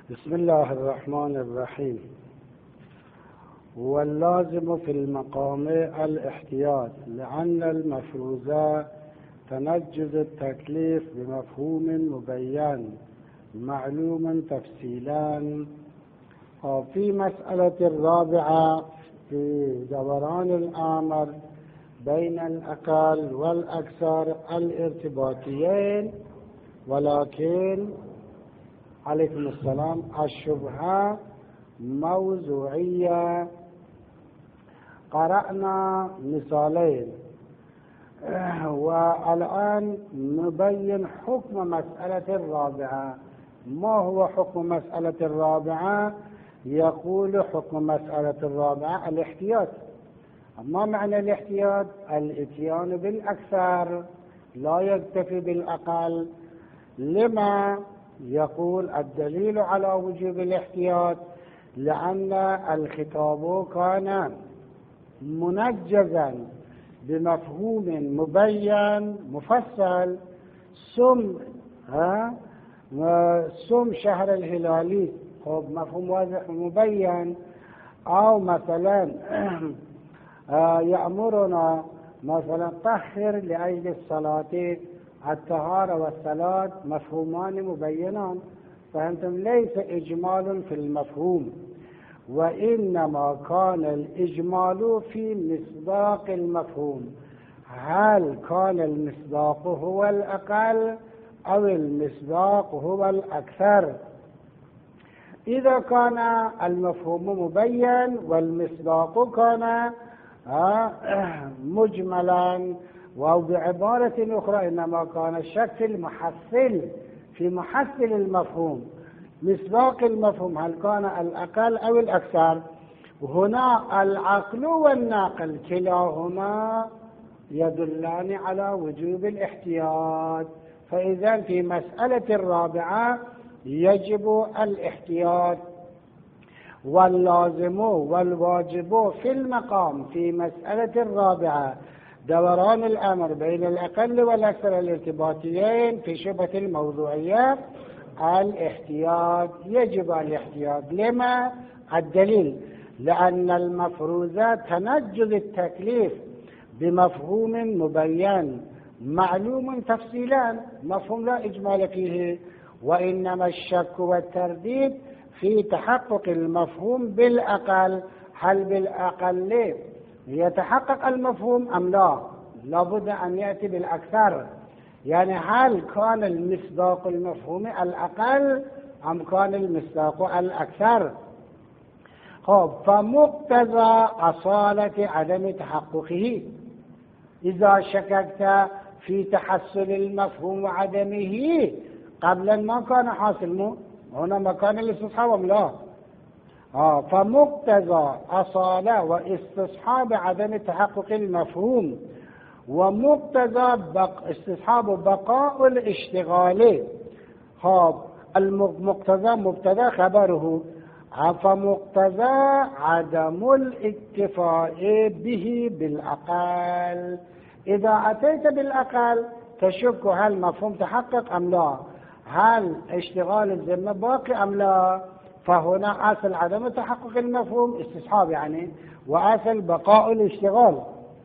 بسم الله الرحمن الرحيم. واللازم في المقام الاحتياط، لأن المفروضة تنجز التكليف بمفهوم مبين معلوم تفصيلا. وفي مسألة الرابعة في دوران الأمر بين الأقل والأكثر الارتباطيين، ولكن عليكم السلام الشبهة موضوعية. قرأنا مثالين والآن نبين حكم مسألة الرابعة. ما هو حكم مسألة الرابعة؟ يقول حكم مسألة الرابعة الاحتياط. ما معنى الاحتياط؟ الاتيان بالأكثر، لا يكتفي بالأقل. لما؟ يقول الدليل على وجوب الاحتياط لأن الخطاب كان منجزا بمفهوم مبين مفصل. سم شهر الهلالي، مفهوم واضح مبين. أو مثلا يأمرنا مثلا طهر لأجل الصلاة، الطهارة والصلاة مفهومان مبينان. فأنتم ليس إجمال في المفهوم، وإنما كان الإجمال في مصداق المفهوم. هل كان المصداق هو الأقل أو المصداق هو الأكثر؟ إذا كان المفهوم مبين والمصداق كان مجملا، وبعبارة أخرى إنما كان الشك في محصل المفهوم، مصداق المفهوم هل كان الأقل أو الأكثر. هنا العقل والناقل كلاهما يدلان على وجوب الاحتياط. فإذا في مسألة الرابعة يجب الاحتياط. واللازم والواجب في المقام في مسألة الرابعة دوران الأمر بين الأقل والأكثر الارتباطيين في شبهة الموضوعية الاحتياط. يجب الاحتياط. لما؟ الدليل لأن المفروضة تنجز التكليف بمفهوم مبين معلوم تفصيلا، مفهوم لا إجمال فيه، وإنما الشك والترديد في تحقق المفهوم بالأقل. هل بالأقل يتحقق المفهوم أم لا؟ لابد أن يأتي بالأكثر. يعني هل كان المصداق المفهوم الأقل أم كان المصداق الأكثر؟ فمقتضى أصالة عدم تحققه، إذا شككت في تحصل المفهوم وعدمه قبل ما كان حاصل، هنا مكان الاستصحاب أم لا؟ فمقتضى أصالة واستصحاب عدم تحقق المفهوم، ومقتضى استصحاب بقاء الاشتغال. المقتضى مبتدا خبره، فمقتضى عدم الاكتفاء به بالأقل. إذا أتيت بالأقل تشك هل مفهوم تحقق أم لا، هل اشتغال الذمة باقي أم لا. فهنا أصل عدم تحقق المفهوم استصحاب يعني، وأصل بقاء الاشتغال.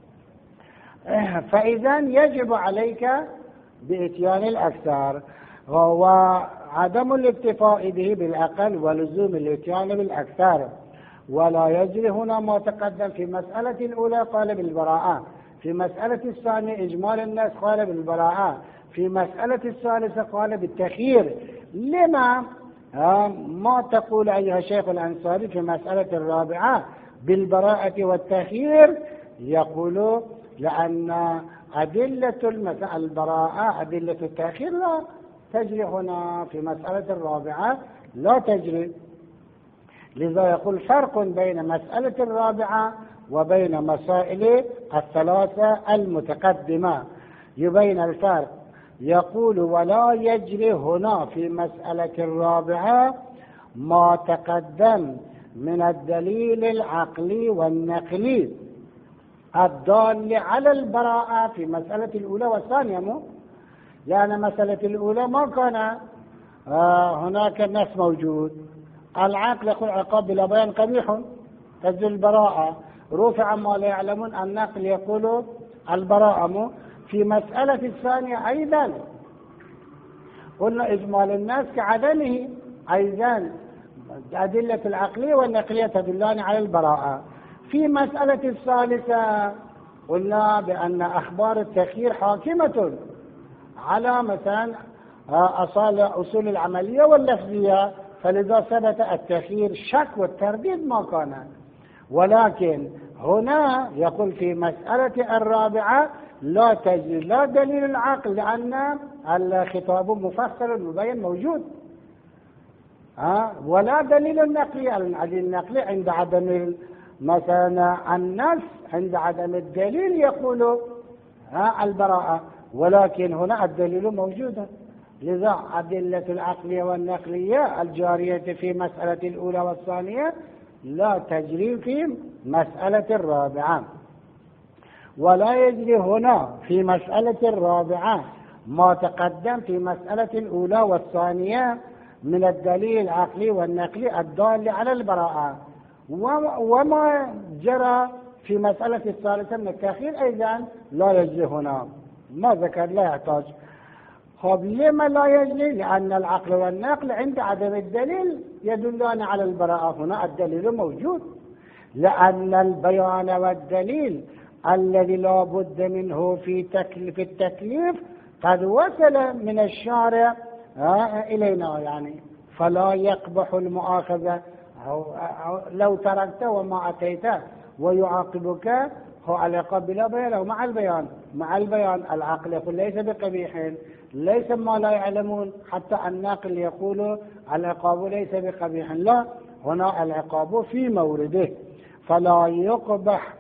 فإذا يجب عليك بإتيان الأكثر، وعدم الاكتفاء به بالأقل ولزوم الإتيان بالأكثر. ولا يجري هنا ما تقدم في مسألة الأولى قال بالبراءة، في مسألة الثانية إجمال الناس قال بالبراءة، في مسألة الثالثة قال بالتخيير. لما ما تقول أيها الشيخ الأنصاري في مسألة الرابعة بالبراءة والتخيير؟ يقول لأن أدلة البراءة أدلة التأخير لا تجري هنا في مسألة الرابعة، لا تجري. لذا يقول فرق بين مسألة الرابعة وبين مسائل الثلاثة المتقدمة، يبين الفرق. يقول ولا يجري هنا في مسألة الرابعة ما تقدم من الدليل العقلي والنقلي الدال على البراءة في مسألة الأولى والثانية. لأن مسألة الأولى ما كان هناك نص موجود، العقل يقول عقاب بلا بيان قبيح تجد البراءة، رفع ما لا يعلمون النقل يقول البراءة. في مسألة الثانية أيضا قلنا إجمال الناس كعدمه، أيضا أدلة العقلية والنقلية تدلان على البراءة. في مسألة الثالثة قلنا بأن أخبار التخيير حاكمة على مثلا أصول العملية واللفظية، فلذا ثبت التخيير شك والترديد ما كان. ولكن هنا يقول في مسألة الرابعة لا دليل العقل، لأن الخطاب مفصل مبين موجود، ولا دليل النقلي. النقلي عند عدم مثلا النص، عند عدم الدليل يقول البراءة، ولكن هنا الدليل موجود. لذا أدلة العقلية والنقلية الجارية في مسألة الأولى والثانية لا تجري في مسألة الرابعة، ولا يجري هنا في مسألة الرابعة ما تقدم في مسألة الأولى والثانية من الدليل العقلي والنقلي الدال على البراءة. وما جرى في مسألة الثالثة من التأخير أيضا لا يجري هنا، ما ذكر لا يحتاج. طب لما لا يجري؟ لأن العقل والنقل عند عدم الدليل يدلان على البراءة. هنا الدليل موجود، لأن البيان والدليل الذي لا بد منه في التكليف قد وصل من الشارع إلينا، يعني فلا يقبح المؤاخذة. لو تركته وما أتيته ويعاقبك هو العقاب بلا بيان أو مع البيان. مع البيان العقل يقول ليس بقبيح، ليس ما لا يعلمون، حتى الناقل يقول العقاب ليس بقبيح، لا، هنا العقاب في مورده. فلا يقبح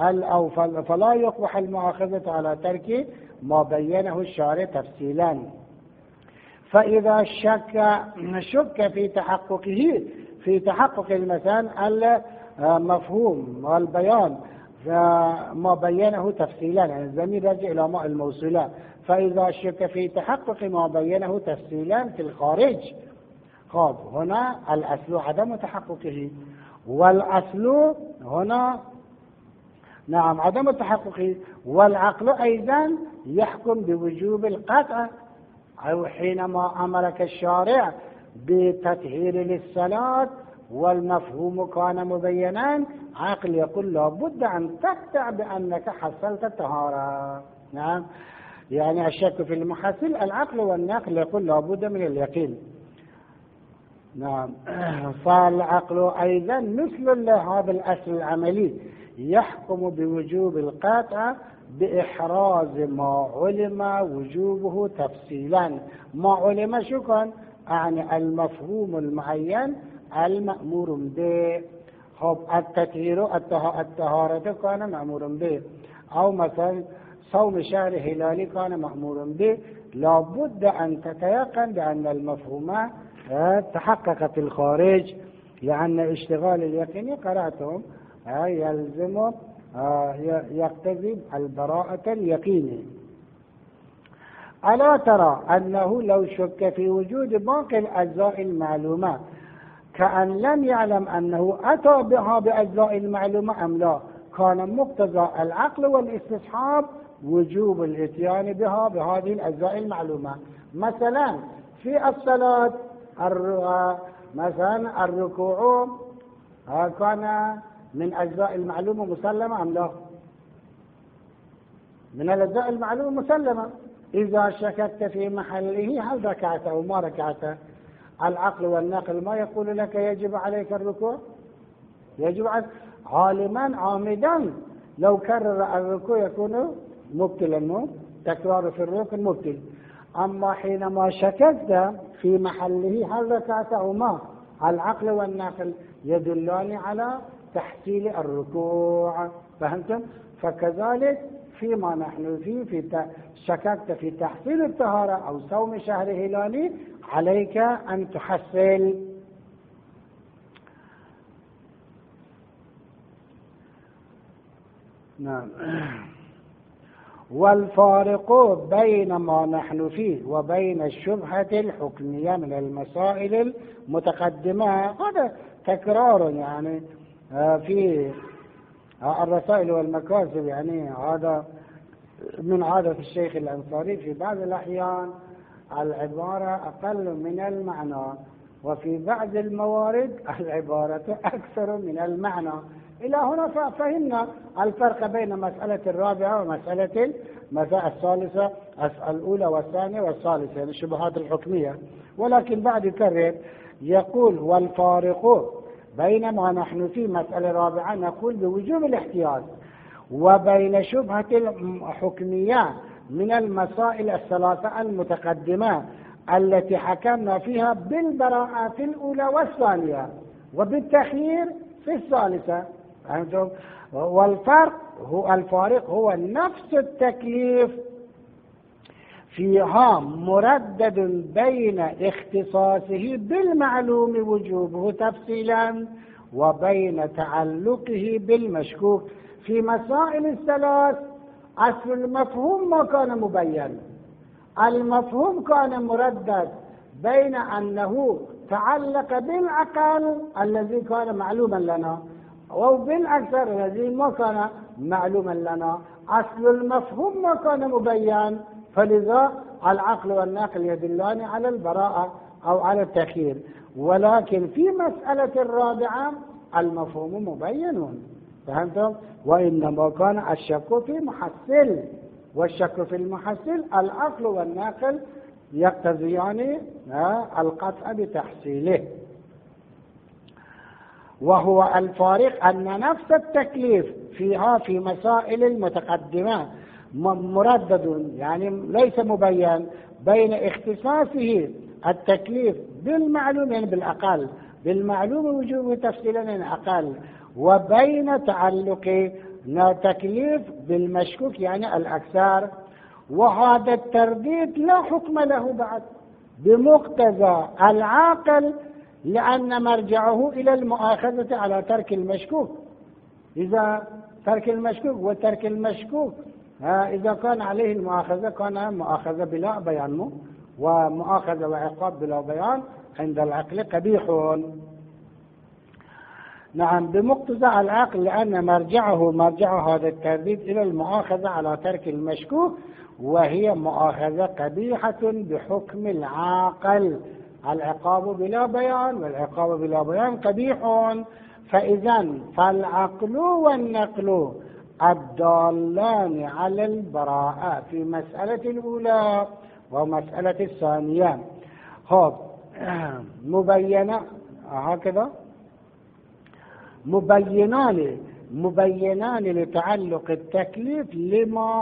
المؤاخذة على ترك ما بينه الشارع تفصيلا. فإذا شك في تحقق المثال المفهوم والبيان ما بينه تفصيلا، يعني الضمير يرجع إلى ماء الموصولة. فإذا شك في تحقق ما بينه تفصيلا في الخارج، هنا الأصل عدم تحققه، والأصل هنا نعم عدم تحققه. والعقل أيضا يحكم بوجوب القطع، أو حينما أمرك الشارع بتطهير للصلاة والمفهوم كان مبينا، عقل يقول لابد أن تقطع بأنك حصلت الطهارة. نعم، يعني الشك في المحصل، العقل والنقل يقول لابد من اليقين. نعم، فالعقل أيضا مثل لهذا الأصل العملي يحكم بوجوب القطع بإحراز ما علم وجوبه تفصيلا. ما علم شو كان؟ يعني المفهوم المعين المأمور به. التطهير الطهارة كان مأمور به، أو مثلا صوم شهر هلالي كان مأمور به. لابد أن تتيقن بأن المفهوم تحقق في الخارج، لأن اشتغال اليقين قرأتهم يلزم يقتضي البراءة اليقينية. ألا ترى أنه لو شك في وجود باقي الأجزاء المعلومة كأن لم يعلم أنه أتى بها بأجزاء المعلومة أم لا، كان مقتضى العقل والاستصحاب وجوب الاتيان بها بهذه الأجزاء المعلومة. مثلا في الصلاة مثلا الركوع كان من أجزاء المعلومة مسلمة أم لا؟ من الأجزاء المعلومة مسلمة. إذا شككت في محله هل ركعت أو ما ركعت، العقل والنقل ما يقول لك يجب عليك الركوع، يجب عليك عالما عامدا. لو كرر الركوع يكون مبتلا، تكرار في الركن مبتل. أما حينما شككت في محله هل ركعت أو ما، العقل والنقل يدلان على تحصيل الركوع. فهمتم؟ فكذلك فيما نحن فيه شككت في تحصيل الطهارة أو صوم شهر هلالي، عليك أن تحصل. نعم. والفارق بين ما نحن فيه وبين الشبهة الحكمية من المسائل المتقدمة، هذا تكرار يعني في الرسائل والمكاسب، يعني هذا من عادة الشيخ الأنصاري في بعض الأحيان العبارة أقل من المعنى، وفي بعض الموارد العبارة أكثر من المعنى. إلى هنا فهمنا الفرق بين مسألة الرابعة ومسألة الثالثة، الأولى والثانية والثالثة، يعني الشبهات الحكمية. ولكن بعد يكرر يقول والفارق بين ما نحن في مسألة رابعة نقول بوجوب الاحتياط، وبين شبهة الحكمية من المسائل الثلاثة المتقدمة التي حكمنا فيها بالبراءة في الأولى والثانية وبالتخيير في الثالثة. والفارق هو نفس التكليف فيها مردد بين اختصاصه بالمعلوم وجوبه تفصيلا وبين تعلقه بالمشكوك. في مسائل الثلاث أصل المفهوم ما كان مبين، المفهوم كان مردد بين أنه تعلق بالعقل الذي كان معلوما لنا وبالأكثر الذي ما كان معلوما لنا. أصل المفهوم ما كان مبين، فلذا العقل والنقل يدلان على البراءة أو على التخيير. ولكن في مسألة الرابعة المفهوم مبين، فهمتم؟ وإنما كان الشك في محصل، والشك في المحصل العقل والنقل يقتضيان القطع بتحصيله. وهو الفارق أن نفس التكليف فيها في مسائل المتقدمة مردد، يعني ليس مبين، بين اختصاصه التكليف بالمعلوم يعني بالأقل، بالمعلوم وجوبه تفصيلا يعني أقل، وبين تعلق تكليف بالمشكوك يعني الأكثر. وهذا الترديد لا حكم له بعد بمقتضى العاقل، لأن مرجعه إلى المؤاخذة على ترك المشكوك. إذا ترك المشكوك وترك المشكوك إذا كان عليه المؤاخذة كان مؤاخذة بلا بيان، ومؤاخذة وعقاب بلا بيان عند العقل قبيح. نعم، بمقتضى العقل، لأن مرجع هذا الترديد إلى المؤاخذة على ترك المشكوك، وهي مؤاخذة قبيحة بحكم العاقل. العقاب بلا بيان والعقاب بلا بيان قبيح. فإذا فالعقل والنقل الدالان على البراءة في مسألة الأولى ومسألة الثانية مبينة هكذا، مبينان لتعلق التكليف لما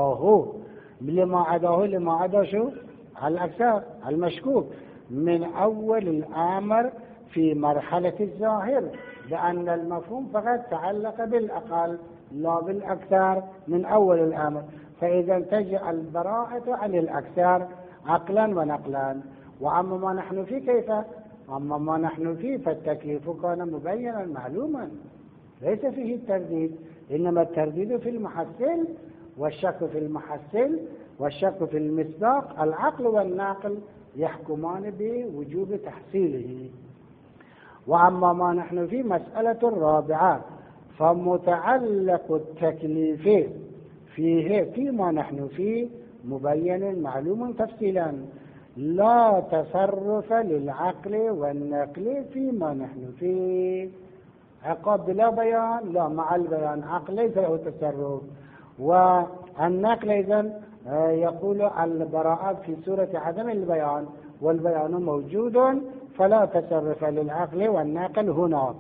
عداه شو الأكثر المشكوك من أول الأمر في مرحلة الظاهر، لأن المفهوم فقط تعلق بالأقل لا بالأكثر من أول الأمر. فإذا تجي البراءة عن الأكثر عقلا ونقلا. وأما ما نحن فيه كيف؟ أما ما نحن فيه فالتكليف كان مبينا معلوما ليس فيه الترديد، إنما الترديد في المحصل والشك في المحصل والشك في المصداق. العقل والناقل يحكمان بوجوب تحصيله. وأما ما نحن فيه مسألة الرابعة فمتعلق التكليف فيه فيما نحن فيه مبين معلوم تفصيلا، لا تصرف للعقل والنقل فيما نحن فيه. عقاب بلا بيان لا، مع البيان عقل ليس له تصرف، والنقل إذن يقول البراءة في سورة عدم البيان، والبيان موجود فلا تصرف للعقل والنقل هنا.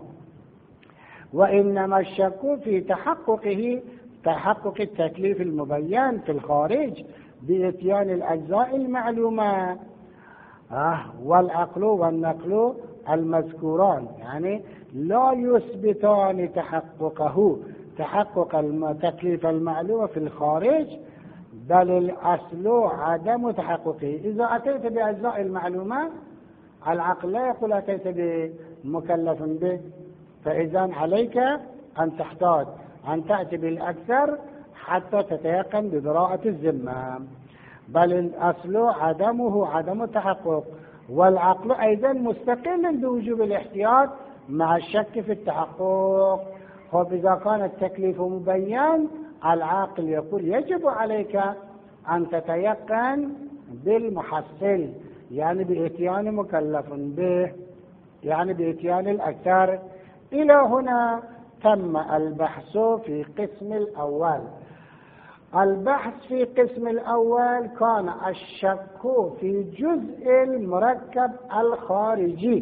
وإنما الشك في تحقق التكليف المبين في الخارج بإتيان الأجزاء المعلومة. والعقل والنقل المذكوران يعني لا يثبتان تحقق التكليف المعلوم في الخارج، بل الأصل عدم تحققه. إذا أتيت بأجزاء المعلومة العقل لا يقول أتيت بمكلف به، فإذا عليك أن تحتاج أن تأتي بالأكثر حتى تتيقن ببراءة الذمة، بل الأصل عدمه عدم التحقق، والعقل أيضا مستقل بوجوب الاحتياط مع الشك في التحقق. إذا كان التكليف مبين العاقل يقول يجب عليك أن تتيقن بالمحصل، يعني بإتيان مكلف به، يعني بإتيان الأكثر. إلى هنا تم البحث في قسم الأول. البحث في قسم الأول كان الشك في جزء المركب الخارجي.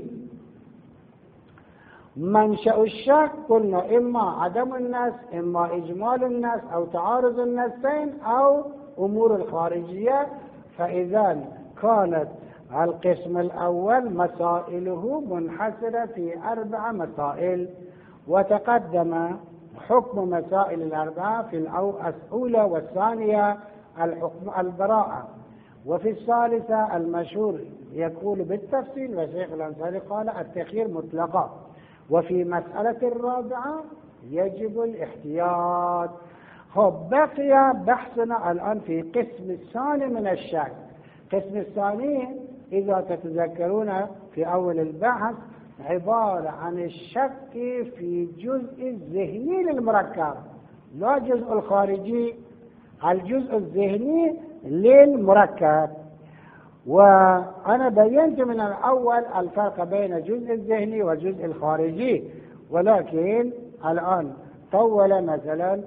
منشأ الشك قلنا إما عدم النص، إما إجمال النص، أو تعارض النصين، أو أمور الخارجية. فإذا كانت القسم الأول مسائله منحصرة في 4 مسائل، وتقدم حكم مسائل الأربعة في الأولى والثانية الحكم البراءة، وفي الثالثة المشهور يقول بالتفصيل، وشيخ الأنصاري قال التخيير مطلقا، وفي مسألة الرابعة يجب الاحتياط. بقي بحثنا الآن في قسم الثاني من الشك. قسم الثاني إذا تتذكرون في أول البحث عبارة عن الشك في جزء الذهني للمركب، لا جزء الخارجي، الجزء الذهني للمركب. وأنا بينت من الأول الفرق بين الجزء الذهني والجزء الخارجي، ولكن الآن طول مثلا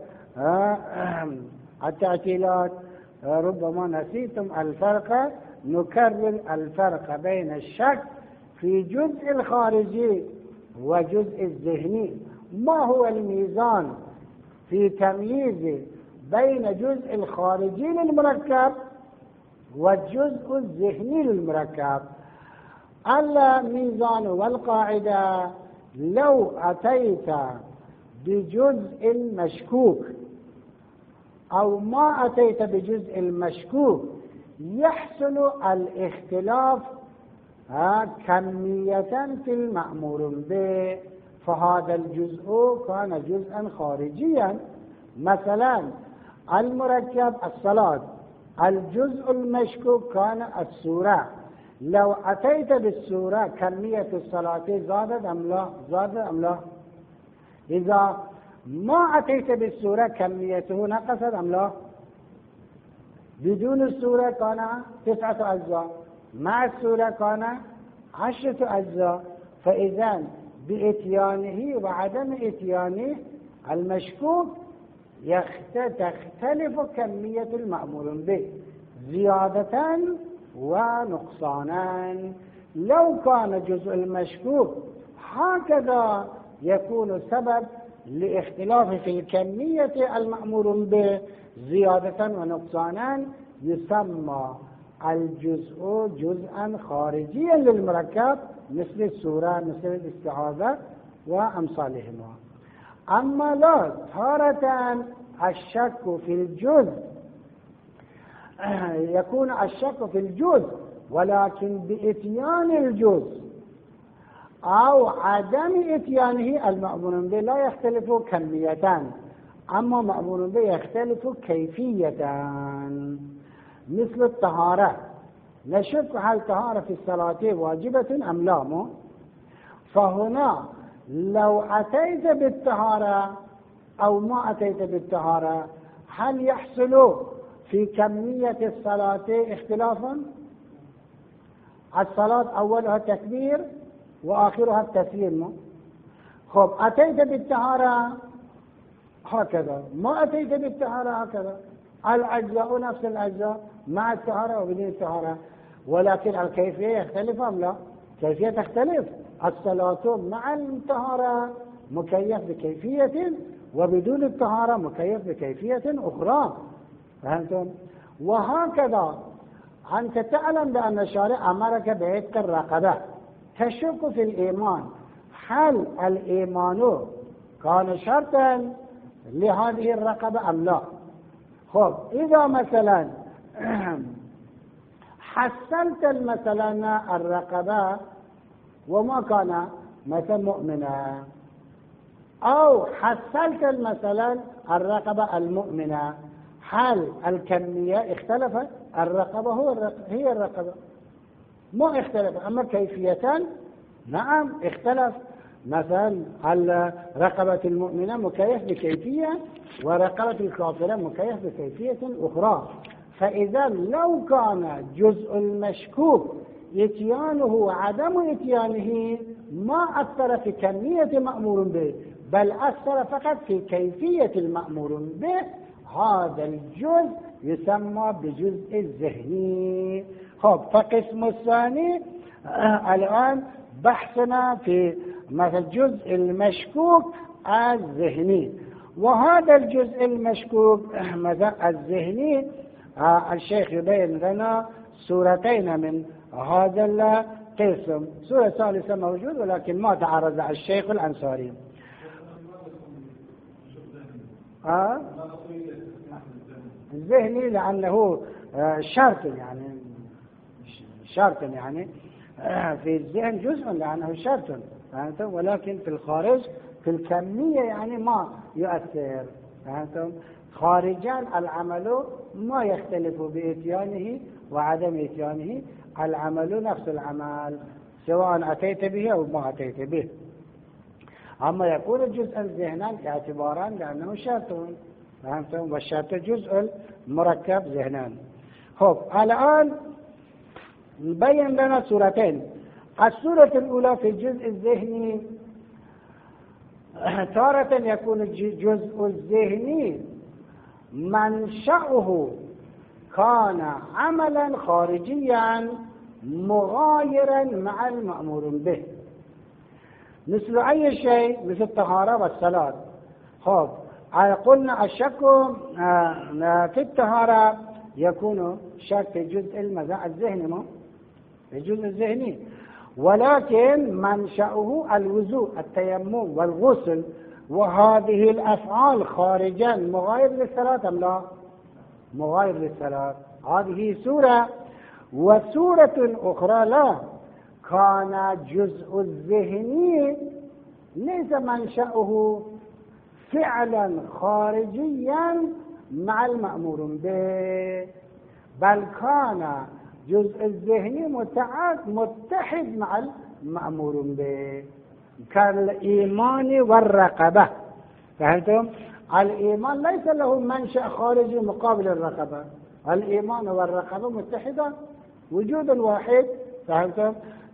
التعتيلات، ربما نسيتم الفرق، نكرر الفرق بين الشك في جزء الخارجي وجزء الذهني. ما هو الميزان في تمييز بين جزء الخارجي للمركب والجزء الذهني للمركب؟ الميزان والقاعدة: لو أتيت بجزء المشكوك أو ما أتيت بجزء المشكوك يحصل الاختلاف كمية في المأمور به، فهذا الجزء كان جزءا خارجيا. مثلا المركب الصلاة، الجزء المشكوك كان السورة. لو أتيت بالسورة كمية الصلاة زادت أم لا؟ زادت أم لا؟ إذا ما أتيت بالسورة كميته نقصت أم لا؟ بدون السورة كان 9 أجزاء، مع السورة كان 10 أجزاء. فإذا بإتيانه وعدم إتيانه المشكوك تختلف كمية المأمور به زيادة ونقصانا. لو كان جزء المشكوك هكذا يكون سبب لاختلاف في الكمية المأمور به زيادة ونقصانا، يسمى الجزء جزءا خارجيا للمركب، مثل السورة، مثل الاستعاذة وأمثالهما. أما لا، تارة الشك في الجزء يكون الشك في الجزء ولكن بإتيان الجزء أو عدم إتيانه المأمور به لا يختلف كمية، أما مأمور به يختلف كيفية. مثل الطهارة، نشك هل الطهارة في الصلاة واجبة أم لا؟ فهنا لو أتيت بالطهارة أو ما أتيت بالطهارة هل يحصل في كمية الصلاة اختلافا؟ الصلاة أولها التكبير وآخرها التسليم. أتيت بالطهارة هكذا، ما أتيت بالطهارة هكذا، الأجزاء نفس الأجزاء مع الطهارة وبدون الطهارة، ولكن الكيفية يختلف أم لا؟ كيفية تختلف. الصلاة مع الطهارة مكيف بكيفية، وبدون الطهارة مكيف بكيفية أخرى. فهمتم؟ وهكذا أنت تعلم بأن الشارع أمرك بعتق الرقبة، تشك في الإيمان، هل الإيمان كان شرطا لهذه الرقبة أم لا؟ إذا مثلا حصلت مثلا الرقبة وما كان مثلا مؤمنة، أو حصلت مثلا الرقبة المؤمنة هل الكمية اختلفت؟ الرقبة هي الرقبة ما اختلف، أما كيفيتان نعم اختلف. مثلا رقبة المؤمنة مكيف بكيفية، ورقبة الكافرة مكيف بكيفية أخرى. فإذا لو كان جزء المشكوك إتيانه وعدم إتيانه ما أثر في كمية مأمور به، بل أثر فقط في كيفية المأمور به، هذا الجزء يسمى بجزء الذهني. خب، فقسم الثاني الآن بحثنا في مثل الجزء المشكوك الذهني. وهذا الجزء المشكوك مثلا الذهني الشيخ يبين لنا صورتين من هذا القسم. صورة ثالثة موجود ولكن ما تعرض الشيخ الأنصاري. الذهني لأنه شرط يعني في الذهن جزء لأنه شرط، ولكن في الخارج في الكمية يعني ما يؤثر. خارجا العمل ما يختلف بإتيانه وعدم إتيانه، العمل نفس العمل سواء أتيت به أو ما أتيت به. أما يكون الجزء الذهني اعتبارا لأنه شرط، والشرط جزء مركب ذهنان. الآن نبين لنا صورتين. الصورة الأولى في الجزء الذهني، تارة يكون الجزء الذهني منشأه كان عملا خارجيا مغايرا مع المأمور به، مثل أي شيء، مثل الطهارة والصلاة. قلنا الشك في الطهارة يكون شك في الجزء الذهني، في الجزء الذهني، ولكن منشأه الوضوء، التيمم والغسل، وهذه الأفعال خارجا مغاير للصلاة أم لا؟ مغاير للصلاة. هذه سورة. وسورة أخرى لا، كان جزء الذهني ليس منشأه فعلا خارجيا مع المأمور به، بل كان جزء الذهني متحد مع المأمور به، كالإيمان والرقبة. فهمتم؟ الإيمان ليس له منشأ خارجي مقابل الرقبة، الإيمان والرقبة متحدة وجود واحد. فهمتم؟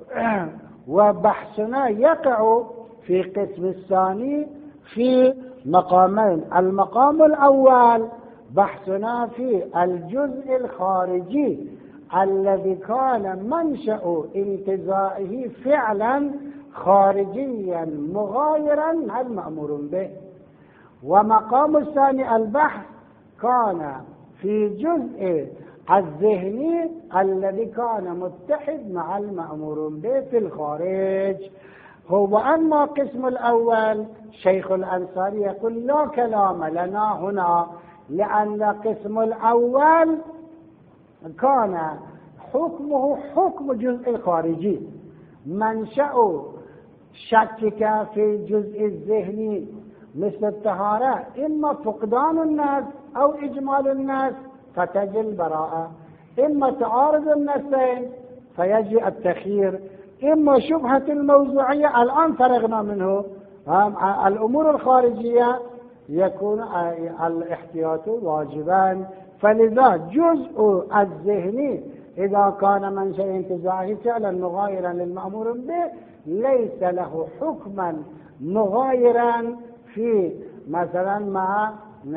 وبحثنا يقع في قسم الثاني في مقامين. المقام الأول بحثنا في الجزء الخارجي الذي كان منشأ انتزاعه فعلا خارجيا مغايرا مع المأمور به. ومقام الثاني البحث كان في جزء الذهني الذي كان متحد مع المأمور به في الخارج. وأما القسم الأول شيخ الأنصاري يقول لا كلام لنا هنا، لأن القسم الأول كان حكمه حكم الجزء الخارجي، منشأ شكك في الجزء الذهني مثل الطهارة إما فقدان الناس أو إجمال الناس فتجي البراءة، إما تعارض النسين فيجي التخيير، إما شبهة الموضوعية الآن فرغنا منه. الأمور الخارجية يكون الاحتياط واجبا. فلذا جزء الذهني إذا كان منشأ انتزاعه فعلا مغايرا للمأمور به ليس له حكما مغايرا في مثلا مع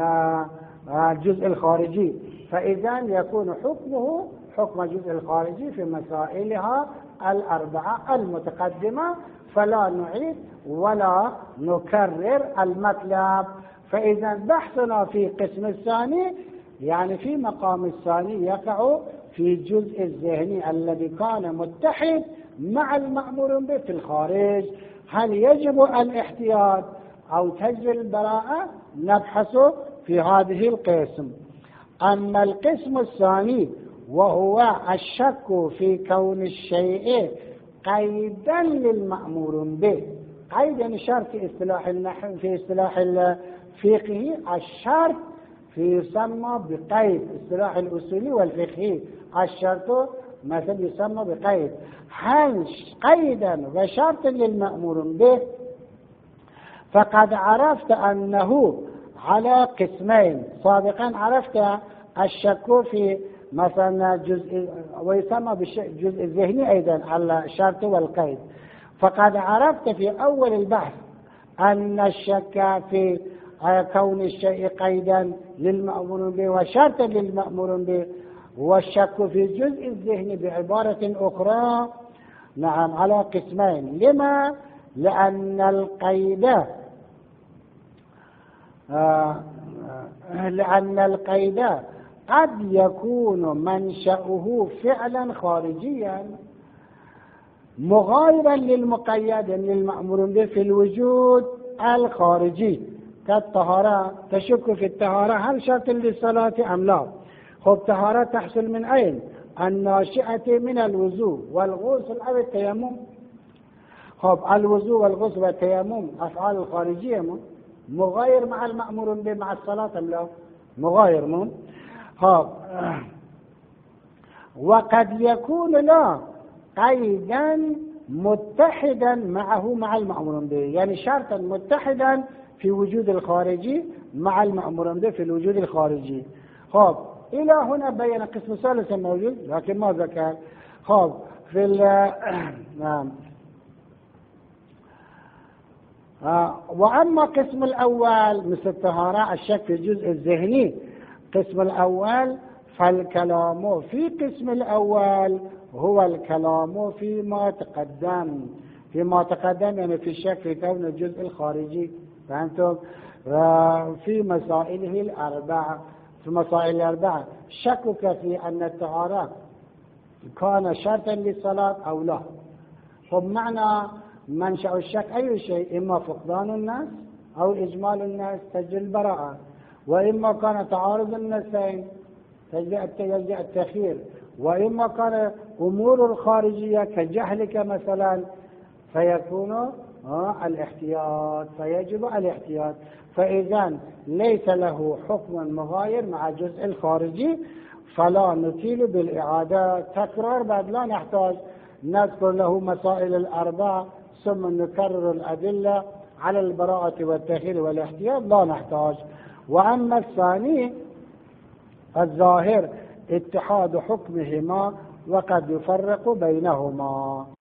الجزء الخارجي، فإذا يكون حكمه حكم الجزء الخارجي في مسائلها الأربعة المتقدمة، فلا نعيد ولا نكرر المطلب. فإذا بحثنا في القسم الثاني يعني في مقام الثاني يقع في الجزء الذهني الذي كان متحد مع المأمور به في الخارج. هل يجب الاحتياط أو تجري البراءة؟ نبحث في هذه القسم. أما القسم الثاني وهو الشك في كون الشيء قيدا للمأمور به، قيدا شرط في اصطلاح النحو، في اصطلاح الفقه الشرط يسمى بقيد، اصطلاح الأصولي والفقهي. الشرط مثلا يسمى بقيد. هل قيدا وشرطا للمأمور به؟ فقد عرفت أنه على قسمين. سابقا عرفت الشك في مثلا جزء، ويسمى بالجزء الذهني أيضا على الشرط والقيد. فقد عرفت في أول البحث أن الشك في كون الشيء قيدا للمأمور به وشرطا للمأمور به، والشك في الجزء الذهني بعبارة أخرى نعم على قسمين. لما؟ لأن القيد قد يكون منشأه فعلا خارجيا مغايرا للمقيد للمأمور به في الوجود الخارجي، كالطهارة. تشك في الطهارة هل شرط للصلاة أم لا؟ خب طهارة تحصل من أين؟ الناشئة من الوضوء والغسل أو التيمم. خب الوضوء والغسل والتيمم أفعال الخارجية مغاير مع المأمور به مع الصلاة أم لا؟ مغاير خب وقد يكون لا قيدا متحدا معه مع المأمور به، يعني شرطا متحدا في وجود الخارجي مع المأمور به في الوجود الخارجي. خب إلى هنا بين قسم ثالث موجود لكن ما ذكر. خب في نعم. وأما قسم الأول مثل الطهارة الشك في الجزء الذهني، قسم الأول فالكلام في قسم الأول هو الكلام فيما تقدم يعني في الشك في كون الجزء الخارجي. فأنتم في مسائله الأربعة، في مسائل الأربعة شكك في أن الطهارة كان شرطا للصلاة أو لا. فبمعنى منشأ الشك أي شيء، إما فقدان الناس أو إجمال الناس تجري البراءة، وإما كان تعارض النسين يلجأ التخيير، وإما كان أمور الخارجية كجهلك مثلا فيكون الاحتياط، فيجب الاحتياط. فإذا ليس له حكم مغاير مع الجزء الخارجي فلا نطيل بالإعادة تكرار، بعد لا نحتاج نذكر له مسائل الأربعة ثم نكرر الأدلة على البراءة والتخيير والاحتياط لا نحتاج. وأما الثاني الظاهر اتحاد حكمهما وقد يفرق بينهما.